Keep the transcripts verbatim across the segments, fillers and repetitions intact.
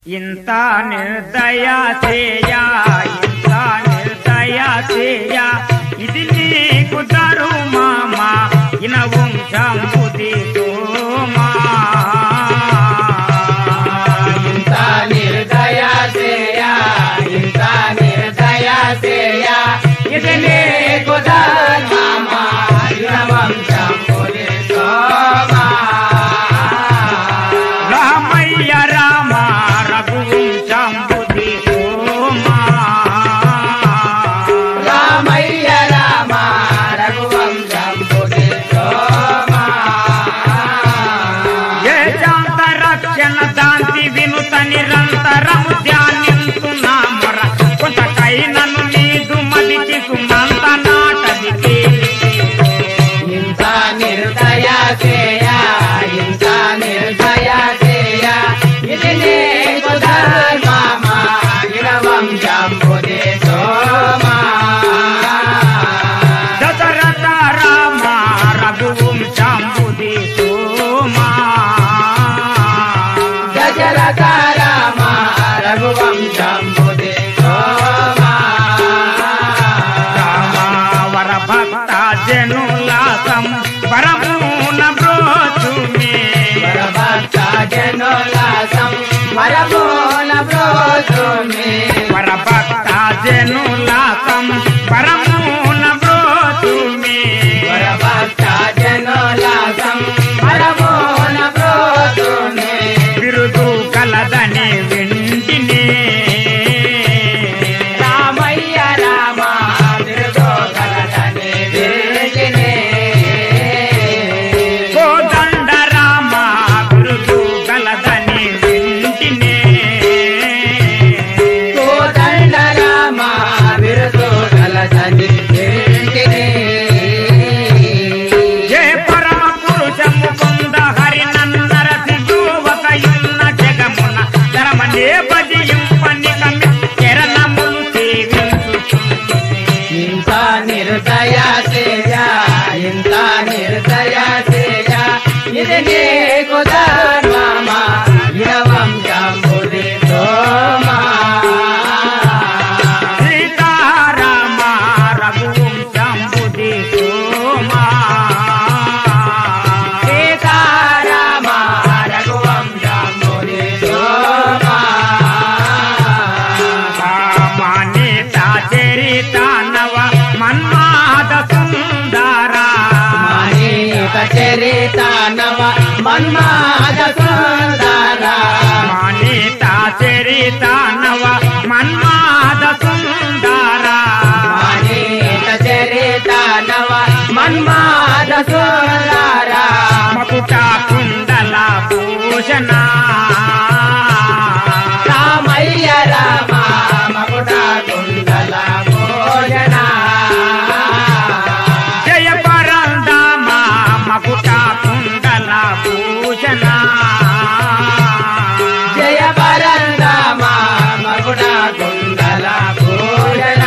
ఇంత నిర్దయ చేయా ఇంత నిర్దయ చేయా ఇది నీకు తరుమామా ఇన వంశం బుద్ధి సోమా ఇంత నిర్దయ చేయా ఇంత నిర్దయ చేయా ఇది నీకు తరుమామా ఇన వంశం బుద్ధి సోమా రామయ్య రామ రఘువంశం బుద్ధి సోమా రామయ్య రామ రఘువంశం బుద్ధి సోమా ఏ శాంత రక్షణ శాంతి వినుత నిరంతరము ధ్యానించున్నామర కొంతకైనను నీదు మదికి సుమంత నాటది ఇంత నిర్దయ చేయా ఇంత నిర్దయ చేయా ఇది నీకు ధర్మమా ఇన వంశం బుద్ధి సోమా దశరథ రామ రఘువంశం బుద్ధి సోమా దశరథ రామ రఘువంశం బుద్ధి సోమా రామావర భక్త జనులాసం వరమున బ్రోచుమే వరభక్త జనులాసం వరమూల బ్రోచుమే వర భక్త జనులాసం వరమున బ్రోచుమే వరభక్త జనులాసం వరమూల బ్రోచుమే బిరుదు కలదని వింటినే రామయ్య రామ బిరుదో కలదని విరిచినే కోదండ రామ బిరుదు కలదని వింటినే కోదండ రామ బిరుదో కలదని విరిచినే జయ పరమ పురుష ముకుంద హరి నందర దిగువకయున్న జగమున ధరమనే భజింపని కమి చరణములు సేవించు ఇంత నిర్దయ చేయా ఇంత నిర్దయ చేయా ఇది నీకు ధర్మమా ఇన వంశం బుద్ధి సోమా సీతారామ రఘువంశం బుద్ధి సోమా సీతారామ రఘువంశం బుద్ధి సోమా మానేత చరిత నవ మన్మాద సుందరా మానీత చరిత నవ మన్మాద సుందరా మానేత చరిత నవ మన్మాద సుందరా మానీత చరిత నవ మన్మాద సుందరా మకుట కుండల భూషణ రామయ్య రామ మకుట కుండల భోజన జయ పరందామ మకుట కుండల భూషణ జయ పరందామ మకుట కుండల భోజన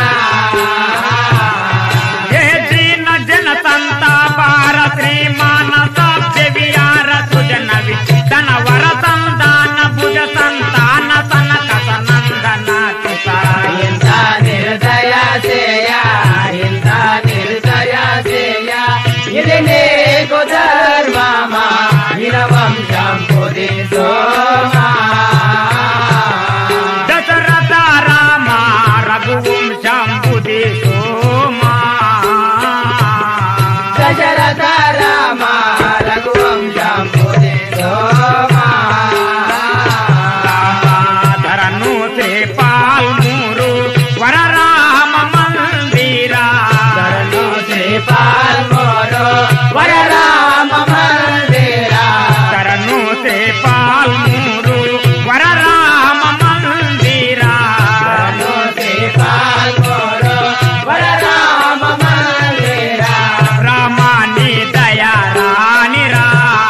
ఏ దీన జన సంతాపార శ్రీ మానస విహార సుజనవి తన వర సంతాన భుజ సంతాన సనక సనందన ఇంత నిర్దయ చేయా ఇంత నిర్దయ చేయా ఇది నీకు ధర్మమా ఇన వంశం బుద్ధి సోమా దశరథ రామ రఘువంశం బుద్ధి సోమా దశరథ రామ రఘువంశం బుద్ధి సోమా ధరను శ్రీపాల్మూరు వర రామ మందిరా ధరణు శ్రీపాల్మోరు వర రామ మందిరా ధరను శ్రీపాల్మూరు వర రామ మందిరా ధరణు శ్రీపాల్మోరు వర రామ మందిరా రామాని దయా రానిరా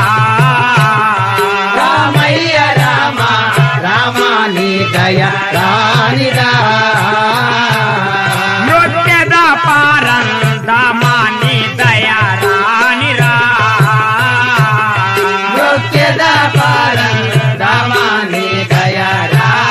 రామయ్య రామ రామాని దయ రానిరా నృత్యద పారందమాని దయా రానిరా నృత్యద పరం రామాని దయ రా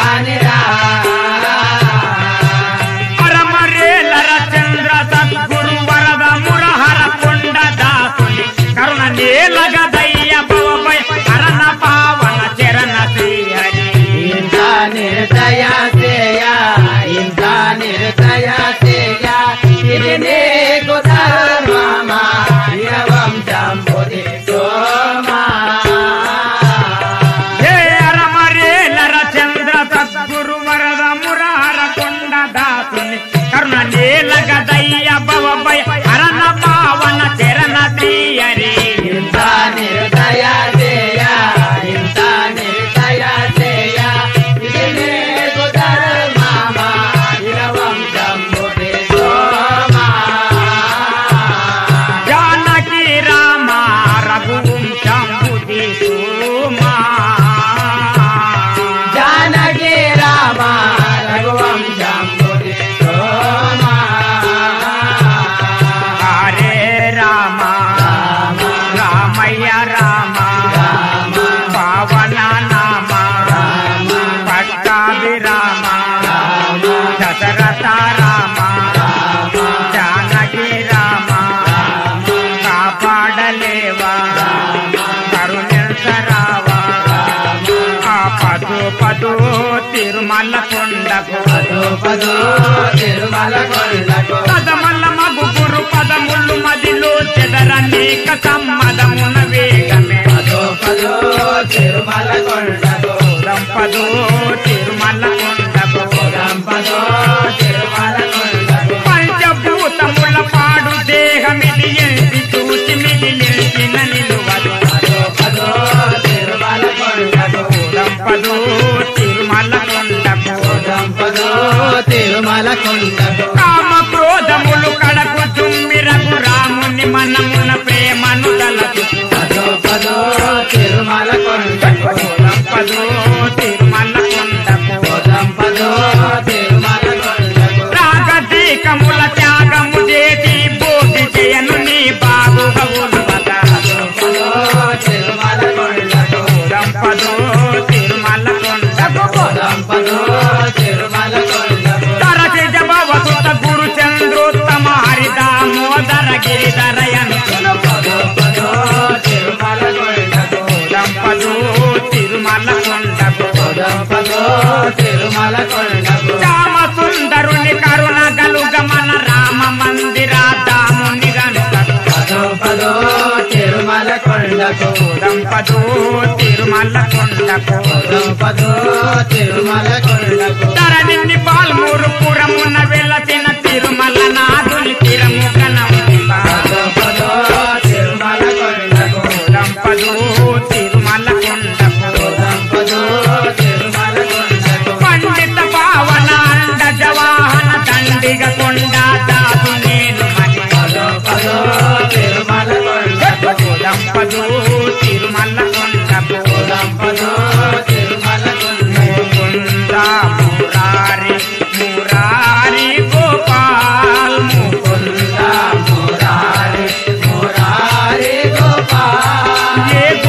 పదో తిరుమల కొండకు పదో పదో తిరుమల కొండకు పదమల్ల మగుగురు పదముళ్ళు మదిలో చెదరనేక సమ్మదమున వేగమే పదో పదో తిరుమల కొండకు పదో తిరుమల కొండకు పదో తిరుమల కొండకు పంచభూతముల పాడు దేహమిది ఎంచి చూసి మిగిలిన నిలువదు పదో పదో తిరుమల కొండకు పదో తిరుమల కొండకు పదో తిరుమల కొండకు కామ క్రోధములు కడకు దుమ్మిరకు రాముని మనమున ప్రేమను దలదు పదో పదో తిరుమల కొండకు పదో తిరుమల కొండకు పదో తిరుమల కొండకు రాగదీకముల త్యాగము చేసి భోగి చేయను నీ బాబు గవులు పదో తిరుమల కొండకు పదో తిరుమల కొండకు పదో తిరుమల కొండకు తరచి జబవసుత గురు చంద్రోత్తమ హరిదామోదర గిరిధరయను పదో పదో తిరుమల కొండకు పదో తిరుమల కొండకు పదో తిరుమల కొండకు రామ సుందరుని కరుణ గలుగమన రామ మందిర దాముని గనుక పదో పదో తిరుమల కొండకు పదో తిరుమల కొండకు పదో తిరుమల కొండకు ధరణిని పాల్మూరు పురమున వెలసిన తిరుమల నాదుని తిరము కనమ్మ పదో పదో తిరుమల కొండకు పదో తిరుమల కొండకు పదో తిరుమల కొండకు పండిత పావన అండ జవాహన దండిగ కొండ దాసు నేను మని పదో పదో తిరుమల కొండకు పదో తిరుమల కొండకు పదో తిరుమల కొండకు ముకుంద మురారి మురారి గోపాల్ ముకుంద మురారి మురారి గోపాల్ ఏ